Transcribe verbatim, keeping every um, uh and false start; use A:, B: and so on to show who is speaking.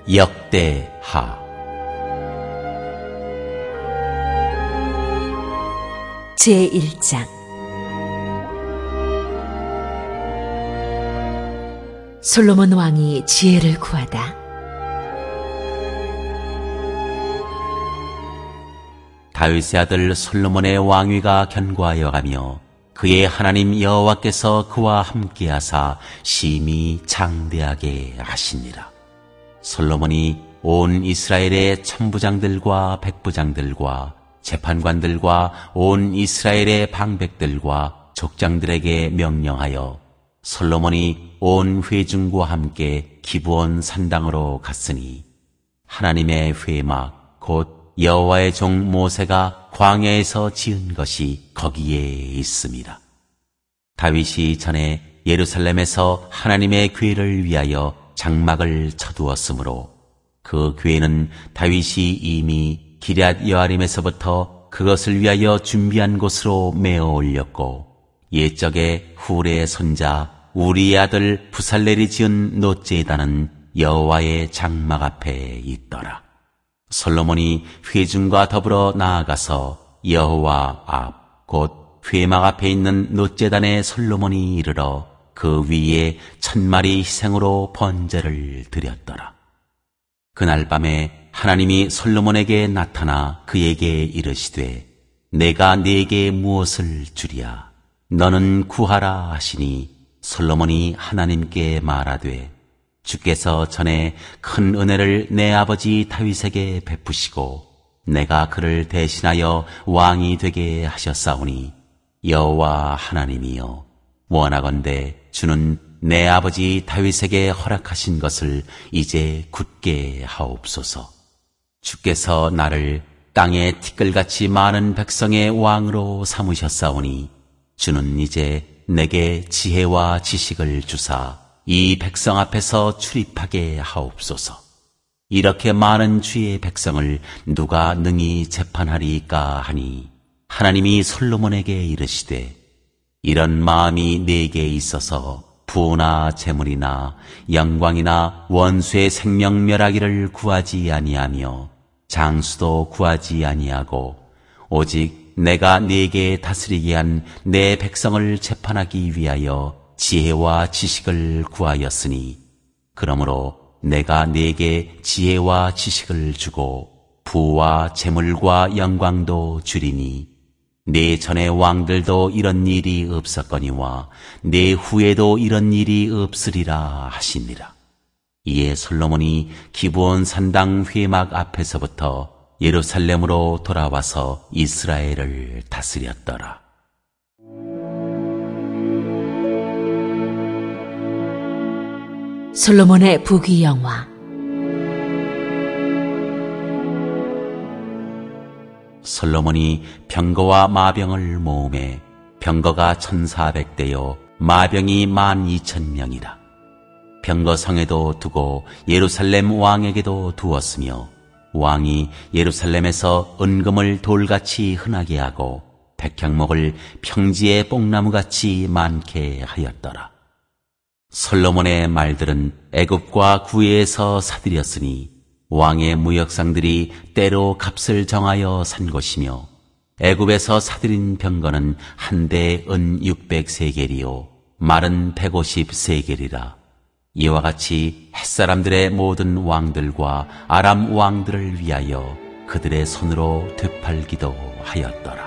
A: 역대하
B: 제일 장. 솔로몬 왕이 지혜를 구하다.
A: 다윗의 아들 솔로몬의 왕위가 견고하여 가며 그의 하나님 여호와께서 그와 함께하사 심히 장대하게 하시니라. 솔로몬이 온 이스라엘의 천부장들과 백부장들과 재판관들과 온 이스라엘의 방백들과 족장들에게 명령하여 솔로몬이 온 회중과 함께 기브온 산당으로 갔으니 하나님의 회막 곧 여호와의 종 모세가 광야에서 지은 것이 거기에 있습니다. 다윗이 전에 예루살렘에서 하나님의 궤를 위하여 장막을 쳐두었으므로 그 궤는 다윗이 이미 기럇 여아림에서부터 그것을 위하여 준비한 곳으로 메어 올렸고 옛적에 훌의 손자 우리의 아들 부살렐이 지은 놋제단은 여호와의 장막 앞에 있더라. 솔로몬이 회중과 더불어 나아가서 여호와 앞 곧 회막 앞에 있는 놋제단에 솔로몬이 이르러 그 위에 천마리 희생으로 번제를 드렸더라. 그날 밤에 하나님이 솔로몬에게 나타나 그에게 이르시되 내가 네게 무엇을 주랴 너는 구하라 하시니 솔로몬이 하나님께 말하되 주께서 전에 큰 은혜를 내 아버지 다윗에게 베푸시고 내가 그를 대신하여 왕이 되게 하셨사오니 여호와 하나님이여 원하건대 주는 내 아버지 다윗에게 허락하신 것을 이제 굳게 하옵소서. 주께서 나를 땅에 티끌같이 많은 백성의 왕으로 삼으셨사오니 주는 이제 내게 지혜와 지식을 주사 이 백성 앞에서 출입하게 하옵소서. 이렇게 많은 주의 백성을 누가 능히 재판하리까 하니 하나님이 솔로몬에게 이르시되 이런 마음이 네게 있어서 부나 재물이나 영광이나 원수의 생명 멸하기를 구하지 아니하며 장수도 구하지 아니하고 오직 내가 네게 다스리게 한 내 백성을 재판하기 위하여 지혜와 지식을 구하였으니 그러므로 내가 네게 지혜와 지식을 주고 부와 재물과 영광도 주리니 네 전의 왕들도 이런 일이 없었거니와 네 후에도 이런 일이 없으리라 하시니라. 이에 솔로몬이 기브온 산당 회막 앞에서부터 예루살렘으로 돌아와서 이스라엘을 다스렸더라.
B: 솔로몬의 부귀영화.
A: 솔로몬이 병거와 마병을 모으매 병거가 천사백 대요 마병이 만 이천 명이라. 병거성에도 두고 예루살렘 왕에게도 두었으며 왕이 예루살렘에서 은금을 돌같이 흔하게 하고 백향목을 평지의 뽕나무같이 많게 하였더라. 솔로몬의 말들은 애굽과 구에에서 사들였으니 왕의 무역상들이 때로 값을 정하여 산 것이며 애굽에서 사들인 병거는 한 대에 은 육백 세겔이요 말은 백오십 세겔이라. 이와 같이 햇사람들의 모든 왕들과 아람 왕들을 위하여 그들의 손으로 되팔기도 하였더라.